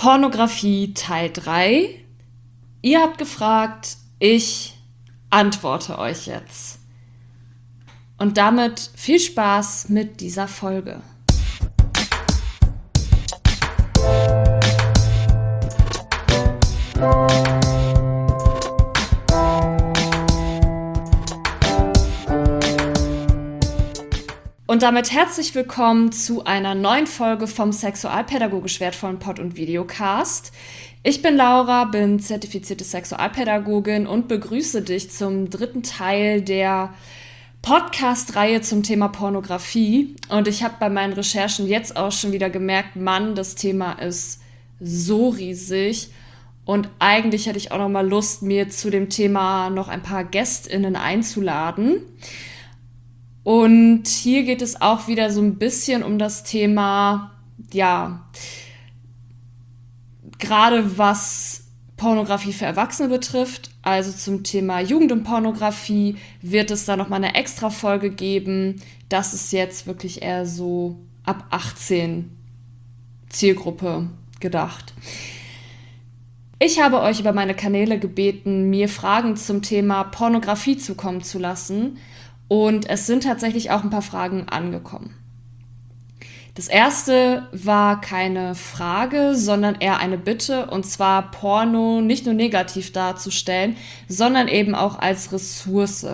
Pornografie Teil 3. Ihr habt gefragt, ich antworte euch jetzt. Und damit viel Spaß mit dieser Folge. Und damit herzlich willkommen zu einer neuen Folge vom sexualpädagogisch wertvollen Pod- und Videocast. Ich bin Laura, bin zertifizierte Sexualpädagogin und begrüße dich zum dritten Teil der Podcast-Reihe zum Thema Pornografie. Und ich habe bei meinen Recherchen jetzt auch schon wieder gemerkt, Mann, das Thema ist so riesig. Und eigentlich hätte ich auch noch mal Lust, mir zu dem Thema noch ein paar GästInnen einzuladen. Und hier geht es auch wieder so ein bisschen um das Thema, ja, gerade was Pornografie für Erwachsene betrifft, also zum Thema Jugend und Pornografie, wird es da nochmal eine extra Folge geben. Das ist jetzt wirklich eher so ab 18 Zielgruppe gedacht. Ich habe euch über meine Kanäle gebeten, mir Fragen zum Thema Pornografie zukommen zu lassen. Und es sind tatsächlich auch ein paar Fragen angekommen. Das erste war keine Frage, sondern eher eine Bitte, und zwar Porno nicht nur negativ darzustellen, sondern eben auch als Ressource.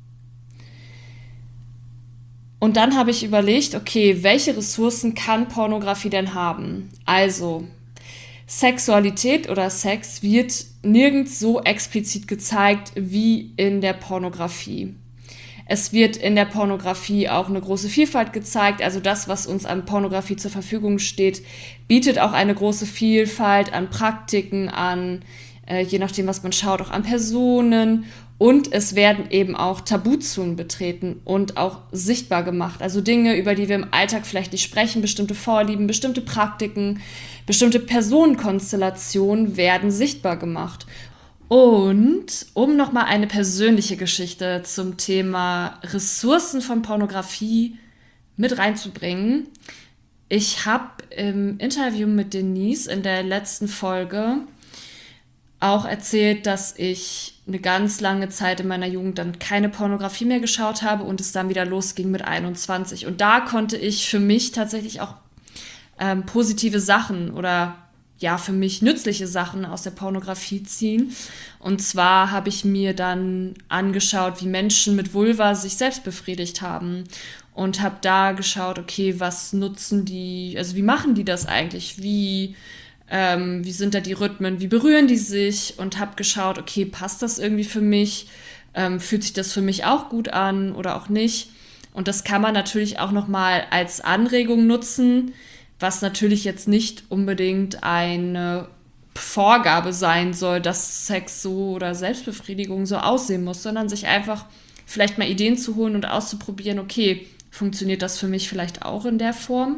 Und dann habe ich überlegt, okay, welche Ressourcen kann Pornografie denn haben? Also, Sexualität oder Sex wird nirgends so explizit gezeigt wie in der Pornografie. Es wird in der Pornografie auch eine große Vielfalt gezeigt. Also das, was uns an Pornografie zur Verfügung steht, bietet auch eine große Vielfalt an Praktiken, an, je nachdem, was man schaut, auch an Personen. Und es werden eben auch Tabuzonen betreten und auch sichtbar gemacht. Also Dinge, über die wir im Alltag vielleicht nicht sprechen, bestimmte Vorlieben, bestimmte Praktiken, bestimmte Personenkonstellationen werden sichtbar gemacht. Und um nochmal eine persönliche Geschichte zum Thema Ressourcen von Pornografie mit reinzubringen. Ich habe im Interview mit Denise in der letzten Folge auch erzählt, dass ich eine ganz lange Zeit in meiner Jugend dann keine Pornografie mehr geschaut habe und es dann wieder losging mit 21. Und da konnte ich für mich tatsächlich auch positive Sachen oder ja, für mich nützliche Sachen aus der Pornografie ziehen. Und zwar habe ich mir dann angeschaut, wie Menschen mit Vulva sich selbst befriedigt haben und habe da geschaut, okay, was nutzen die, also wie machen die das eigentlich, wie sind da die Rhythmen, wie berühren die sich, und habe geschaut, okay, passt das irgendwie für mich, fühlt sich das für mich auch gut an oder auch nicht. Und das kann man natürlich auch nochmal als Anregung nutzen, was natürlich jetzt nicht unbedingt eine Vorgabe sein soll, dass Sex so oder Selbstbefriedigung so aussehen muss, sondern sich einfach vielleicht mal Ideen zu holen und auszuprobieren, okay, funktioniert das für mich vielleicht auch in der Form?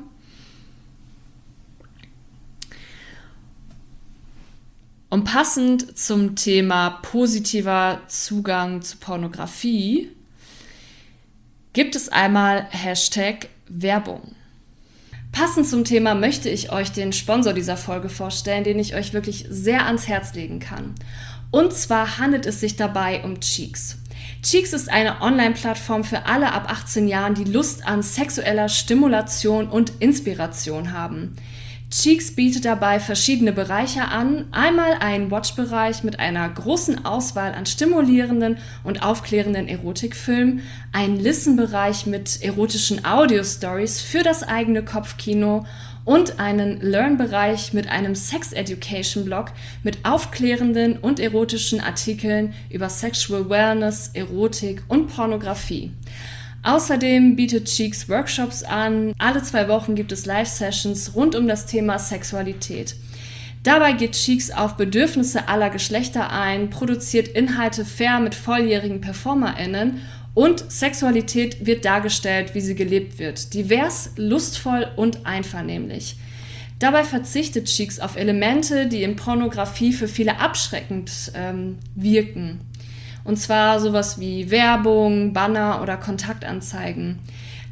Und passend zum Thema positiver Zugang zu Pornografie gibt es einmal #Werbung. Passend zum Thema möchte ich euch den Sponsor dieser Folge vorstellen, den ich euch wirklich sehr ans Herz legen kann. Und zwar handelt es sich dabei um Cheeks. Cheeks ist eine Online-Plattform für alle ab 18 Jahren, die Lust an sexueller Stimulation und Inspiration haben. Cheeks bietet dabei verschiedene Bereiche an. Einmal einen Watch-Bereich mit einer großen Auswahl an stimulierenden und aufklärenden Erotikfilmen, einen Listen-Bereich mit erotischen Audio-Stories für das eigene Kopfkino und einen Learn-Bereich mit einem Sex-Education-Blog mit aufklärenden und erotischen Artikeln über Sexual Wellness, Erotik und Pornografie. Außerdem bietet Cheeks Workshops an. Alle 2 Wochen gibt es Live-Sessions rund um das Thema Sexualität. Dabei geht Cheeks auf Bedürfnisse aller Geschlechter ein, produziert Inhalte fair mit volljährigen PerformerInnen und Sexualität wird dargestellt, wie sie gelebt wird. Divers, lustvoll und einvernehmlich. Dabei verzichtet Cheeks auf Elemente, die in Pornografie für viele abschreckend wirken. Und zwar sowas wie Werbung, Banner oder Kontaktanzeigen.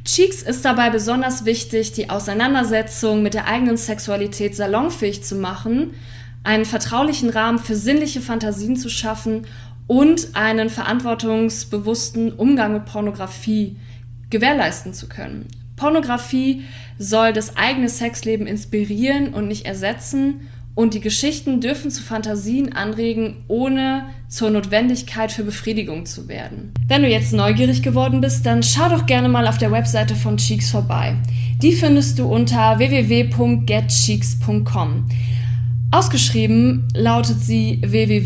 Cheeks ist dabei besonders wichtig, die Auseinandersetzung mit der eigenen Sexualität salonfähig zu machen, einen vertraulichen Rahmen für sinnliche Fantasien zu schaffen und einen verantwortungsbewussten Umgang mit Pornografie gewährleisten zu können. Pornografie soll das eigene Sexleben inspirieren und nicht ersetzen, und die Geschichten dürfen zu Fantasien anregen, ohne zur Notwendigkeit für Befriedigung zu werden. Wenn du jetzt neugierig geworden bist, dann schau doch gerne mal auf der Webseite von Cheeks vorbei. Die findest du unter www.getcheeks.com. Ausgeschrieben lautet sie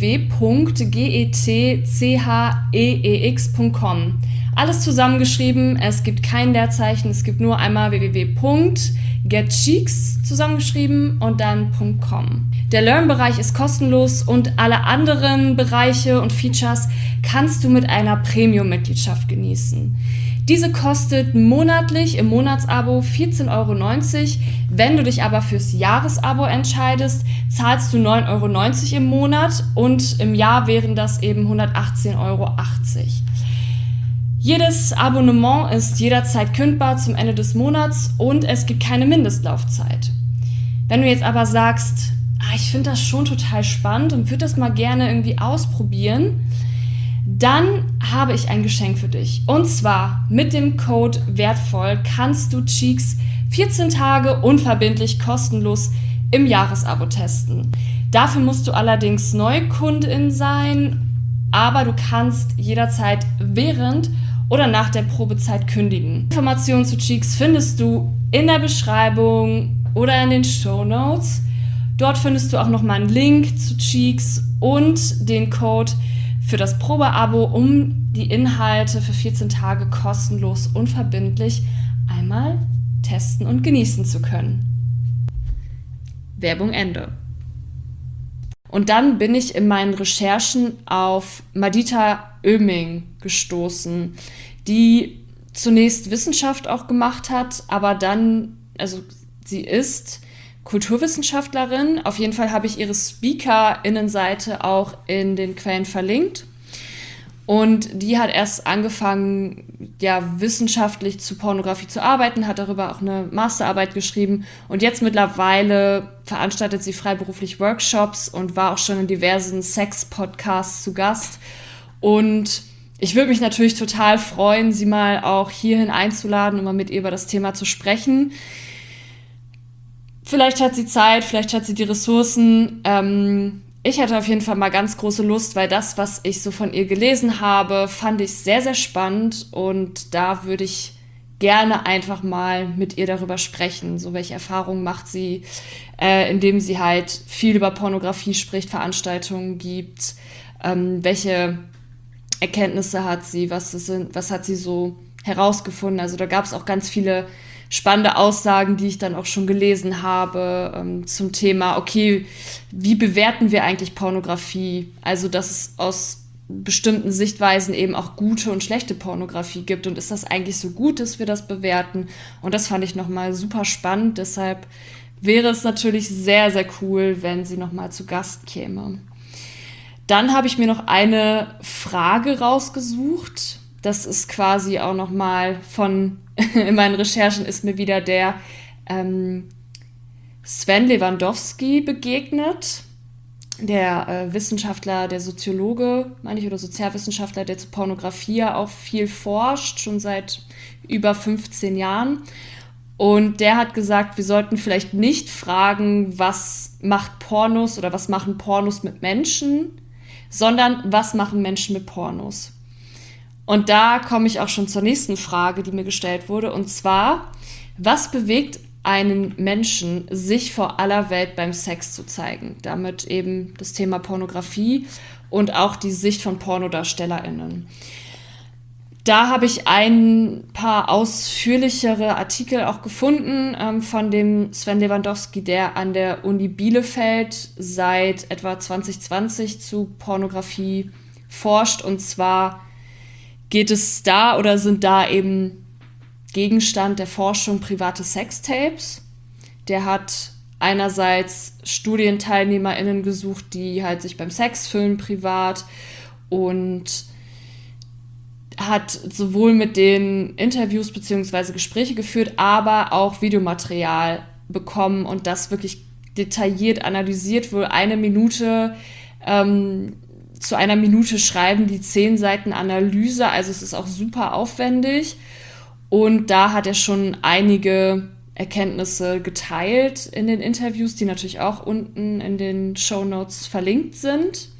www.getcheeks.com. Alles zusammengeschrieben, es gibt kein Leerzeichen, es gibt nur einmal www.getcheeks zusammengeschrieben und dann .com. Der Learn-Bereich ist kostenlos und alle anderen Bereiche und Features kannst du mit einer Premium-Mitgliedschaft genießen. Diese kostet monatlich im Monatsabo 14,90 €. Wenn du dich aber fürs Jahresabo entscheidest, zahlst du 9,90 € im Monat und im Jahr wären das eben 118,80 €. Jedes Abonnement ist jederzeit kündbar zum Ende des Monats und es gibt keine Mindestlaufzeit. Wenn du jetzt aber sagst, ich finde das schon total spannend und würde das mal gerne irgendwie ausprobieren, dann habe ich ein Geschenk für dich. Und zwar mit dem Code WERTVOLL kannst du Cheeks 14 Tage unverbindlich kostenlos im Jahresabo testen. Dafür musst du allerdings Neukundin sein, aber du kannst jederzeit während oder nach der Probezeit kündigen. Informationen zu Cheeks findest du in der Beschreibung oder in den Shownotes. Dort findest du auch nochmal einen Link zu Cheeks und den Code für das Probeabo, um die Inhalte für 14 Tage kostenlos unverbindlich einmal testen und genießen zu können. Werbung Ende. Und dann bin ich in meinen Recherchen auf Madita Oeming gestoßen, die zunächst Wissenschaft auch gemacht hat, aber dann, also sie ist Kulturwissenschaftlerin. Auf jeden Fall habe ich ihre SpeakerInnenseite auch in den Quellen verlinkt. Und die hat erst angefangen, wissenschaftlich zu Pornografie zu arbeiten, hat darüber auch eine Masterarbeit geschrieben. Und jetzt mittlerweile veranstaltet sie freiberuflich Workshops und war auch schon in diversen Sex-Podcasts zu Gast. Und ich würde mich natürlich total freuen, sie mal auch hierhin einzuladen, um mal mit ihr über das Thema zu sprechen. Vielleicht hat sie Zeit, vielleicht hat sie die Ressourcen. Ich hatte auf jeden Fall mal ganz große Lust, weil das, was ich so von ihr gelesen habe, fand ich sehr, sehr spannend. Und da würde ich gerne einfach mal mit ihr darüber sprechen. So, welche Erfahrungen macht sie, indem sie halt viel über Pornografie spricht, Veranstaltungen gibt, welche Erkenntnisse hat sie, was hat sie so herausgefunden. Also da gab es auch ganz viele spannende Aussagen, die ich dann auch schon gelesen habe, zum Thema, okay, wie bewerten wir eigentlich Pornografie? Also, dass es aus bestimmten Sichtweisen eben auch gute und schlechte Pornografie gibt. Und ist das eigentlich so gut, dass wir das bewerten? Und das fand ich nochmal super spannend. Deshalb wäre es natürlich sehr, sehr cool, wenn sie nochmal zu Gast käme. Dann habe ich mir noch eine Frage rausgesucht. Das ist quasi auch nochmal in meinen Recherchen ist mir wieder der Sven Lewandowski begegnet, der Wissenschaftler, der Soziologe, meine ich, oder Sozialwissenschaftler, der zu Pornografie ja auch viel forscht, schon seit über 15 Jahren. Und der hat gesagt, wir sollten vielleicht nicht fragen, was macht Pornos oder was machen Pornos mit Menschen, sondern was machen Menschen mit Pornos. Und da komme ich auch schon zur nächsten Frage, die mir gestellt wurde. Und zwar, was bewegt einen Menschen, sich vor aller Welt beim Sex zu zeigen? Damit eben das Thema Pornografie und auch die Sicht von PornodarstellerInnen. Da habe ich ein paar ausführlichere Artikel auch gefunden von dem Sven Lewandowski, der an der Uni Bielefeld seit etwa 2020 zu Pornografie forscht. Und zwar geht es da oder sind da eben Gegenstand der Forschung private Sextapes. Der hat einerseits StudienteilnehmerInnen gesucht, die halt sich beim Sex filmen privat, und hat sowohl mit den Interviews bzw. Gespräche geführt, aber auch Videomaterial bekommen und das wirklich detailliert analysiert, wohl zu einer Minute schreiben die 10 Seiten Analyse, also es ist auch super aufwendig und da hat er schon einige Erkenntnisse geteilt in den Interviews, die natürlich auch unten in den Shownotes verlinkt sind.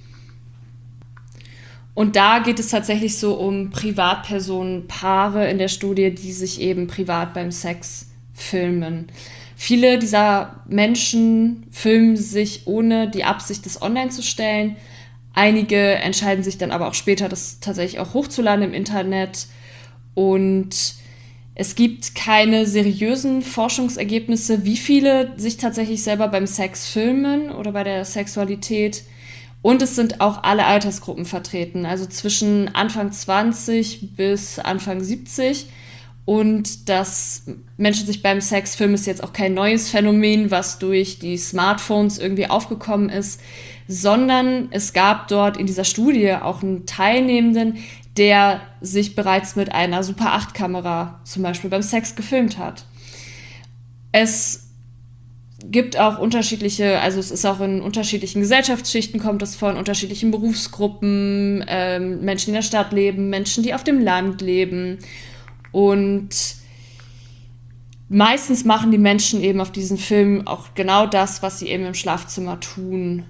Und da geht es tatsächlich so um Privatpersonen-Paare in der Studie, die sich eben privat beim Sex filmen. Viele dieser Menschen filmen sich ohne die Absicht, das online zu stellen. Einige entscheiden sich dann aber auch später, das tatsächlich auch hochzuladen im Internet. Und es gibt keine seriösen Forschungsergebnisse, wie viele sich tatsächlich selber beim Sex filmen oder bei der Sexualität. Und es sind auch alle Altersgruppen vertreten, also zwischen Anfang 20 bis Anfang 70. Und dass Menschen sich beim Sex filmen, ist jetzt auch kein neues Phänomen, was durch die Smartphones irgendwie aufgekommen ist, sondern es gab dort in dieser Studie auch einen Teilnehmenden, der sich bereits mit einer Super-8-Kamera zum Beispiel beim Sex gefilmt hat. Es gibt auch unterschiedliche, also es ist auch in unterschiedlichen Gesellschaftsschichten, kommt es vor, in unterschiedlichen Berufsgruppen, Menschen, die in der Stadt leben, Menschen, die auf dem Land leben. Und meistens machen die Menschen eben auf diesen Filmen auch genau das, was sie eben im Schlafzimmer tun.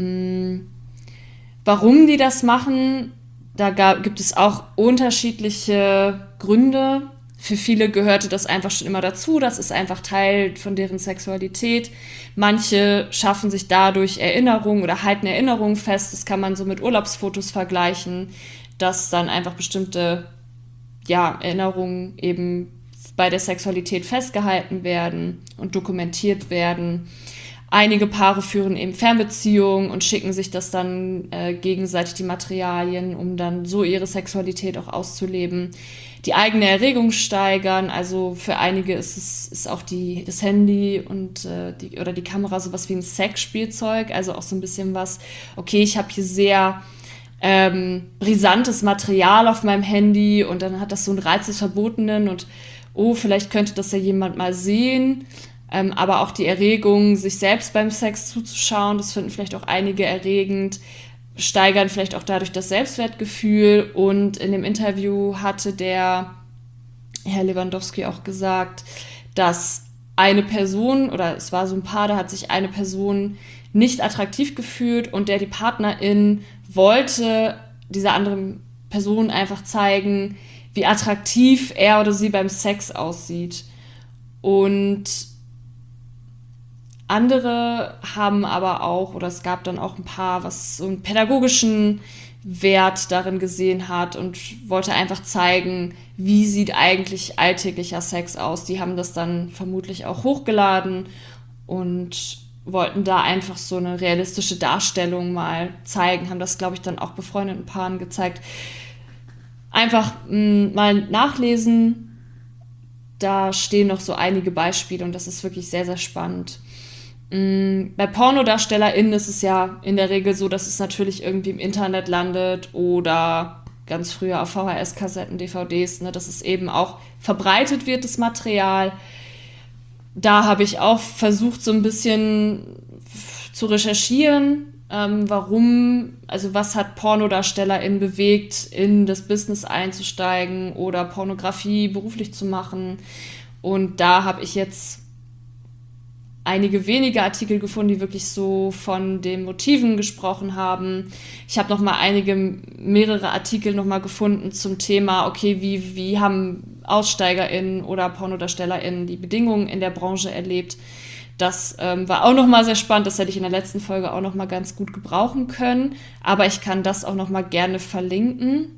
Warum die das machen, gibt es auch unterschiedliche Gründe. Für viele gehörte das einfach schon immer dazu, das ist einfach Teil von deren Sexualität. Manche schaffen sich dadurch Erinnerungen oder halten Erinnerungen fest, das kann man so mit Urlaubsfotos vergleichen, dass dann einfach bestimmte Erinnerungen eben bei der Sexualität festgehalten werden und dokumentiert werden. Einige Paare führen eben Fernbeziehungen und schicken sich das dann gegenseitig die Materialien, um dann so ihre Sexualität auch auszuleben. Die eigene Erregung steigern, also für einige ist auch das Handy und die Kamera sowas wie ein Sexspielzeug, also auch so ein bisschen was, okay, ich habe hier sehr brisantes Material auf meinem Handy und dann hat das so einen Reiz des Verbotenen und vielleicht könnte das ja jemand mal sehen. Aber auch die Erregung, sich selbst beim Sex zuzuschauen, das finden vielleicht auch einige erregend, steigern vielleicht auch dadurch das Selbstwertgefühl. Und in dem Interview hatte der Herr Lewandowski auch gesagt, dass eine Person, oder es war so ein Paar, da hat sich eine Person nicht attraktiv gefühlt und die Partnerin wollte dieser anderen Person einfach zeigen, wie attraktiv er oder sie beim Sex aussieht. Und andere haben aber auch, oder es gab dann auch ein Paar, was so einen pädagogischen Wert darin gesehen hat und wollte einfach zeigen, wie sieht eigentlich alltäglicher Sex aus. Die haben das dann vermutlich auch hochgeladen und wollten da einfach so eine realistische Darstellung mal zeigen, haben das, glaube ich, dann auch befreundeten Paaren gezeigt. Einfach mal nachlesen, da stehen noch so einige Beispiele und das ist wirklich sehr, sehr spannend. Bei PornodarstellerInnen ist es ja in der Regel so, dass es natürlich irgendwie im Internet landet oder ganz früher auf VHS-Kassetten, DVDs, dass es eben auch verbreitet wird, das Material. Da habe ich auch versucht, so ein bisschen zu recherchieren, was hat PornodarstellerInnen bewegt, in das Business einzusteigen oder Pornografie beruflich zu machen. Und da habe ich jetzt einige wenige Artikel gefunden, die wirklich so von den Motiven gesprochen haben. Ich habe mehrere Artikel nochmal gefunden zum Thema, okay, wie haben AussteigerInnen oder PornodarstellerInnen die Bedingungen in der Branche erlebt. Das war auch nochmal sehr spannend, das hätte ich in der letzten Folge auch nochmal ganz gut gebrauchen können, aber ich kann das auch nochmal gerne verlinken.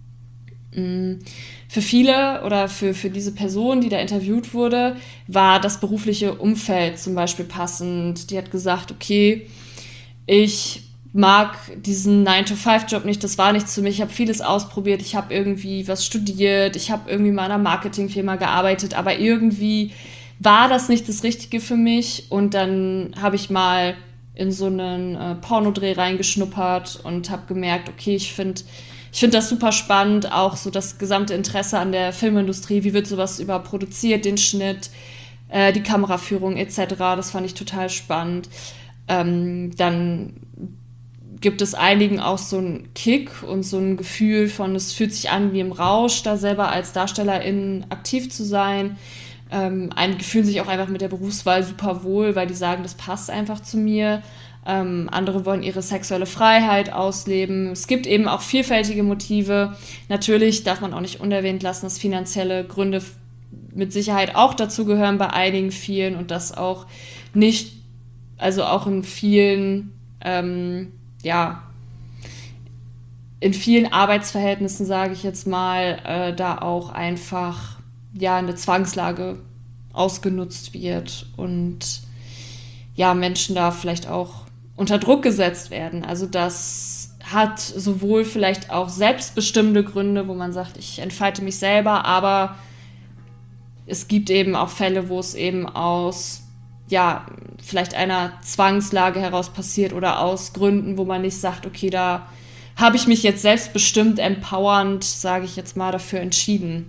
Für viele oder für diese Person, die da interviewt wurde, war das berufliche Umfeld zum Beispiel passend. Die hat gesagt, okay, ich mag diesen 9-to-5-Job nicht, das war nichts für mich, ich habe vieles ausprobiert, ich habe irgendwie was studiert, ich habe irgendwie mal in einer Marketingfirma gearbeitet, aber irgendwie war das nicht das Richtige für mich und dann habe ich mal in so einen Pornodreh reingeschnuppert und habe gemerkt, okay, ich finde Ich finde das super spannend, auch so das gesamte Interesse an der Filmindustrie, wie wird sowas überhaupt produziert, den Schnitt, die Kameraführung etc. Das fand ich total spannend. Dann gibt es einigen auch so einen Kick und so ein Gefühl von, es fühlt sich an wie im Rausch, da selber als DarstellerInnen aktiv zu sein. Einige fühlen sich auch einfach mit der Berufswahl super wohl, weil die sagen, das passt einfach zu mir. Andere wollen ihre sexuelle Freiheit ausleben. Es gibt eben auch vielfältige Motive. Natürlich darf man auch nicht unerwähnt lassen, dass finanzielle Gründe mit Sicherheit auch dazu gehören bei einigen vielen und das auch nicht, also auch in vielen, ja, in vielen Arbeitsverhältnissen, sage ich jetzt mal, da auch einfach ja eine Zwangslage ausgenutzt wird und ja Menschen da vielleicht auch unter Druck gesetzt werden. Also das hat sowohl vielleicht auch selbstbestimmte Gründe, wo man sagt, ich entfalte mich selber, aber es gibt eben auch Fälle, wo es eben aus ja vielleicht einer Zwangslage heraus passiert oder aus Gründen, wo man nicht sagt, okay, da habe ich mich jetzt selbstbestimmt, empowernd, sage ich jetzt mal, dafür entschieden.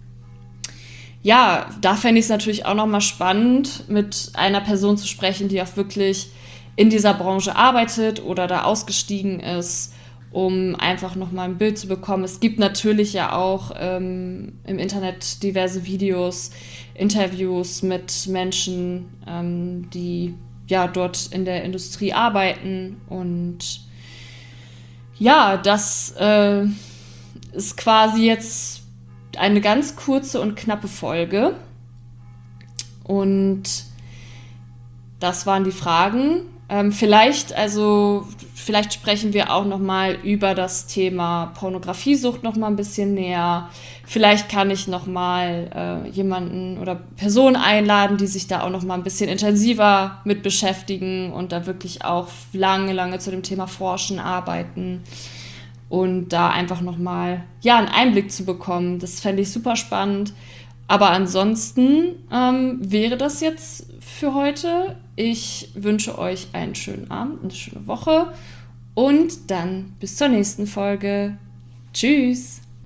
Ja, da fände ich es natürlich auch nochmal spannend, mit einer Person zu sprechen, die auch wirklich in dieser Branche arbeitet oder da ausgestiegen ist, um einfach nochmal ein Bild zu bekommen. Es gibt natürlich ja auch im Internet diverse Videos, Interviews mit Menschen, die ja dort in der Industrie arbeiten. Und ja, das ist quasi jetzt eine ganz kurze und knappe Folge. Und das waren die Fragen. Vielleicht sprechen wir auch noch mal über das Thema Pornografiesucht noch mal ein bisschen näher. Vielleicht kann ich noch mal jemanden oder Personen einladen, die sich da auch noch mal ein bisschen intensiver mit beschäftigen und da wirklich auch lange zu dem Thema forschen, arbeiten und da einfach noch mal ja einen Einblick zu bekommen. Das fände ich super spannend. Aber ansonsten wäre das jetzt für heute. Ich wünsche euch einen schönen Abend, eine schöne Woche und dann bis zur nächsten Folge. Tschüss!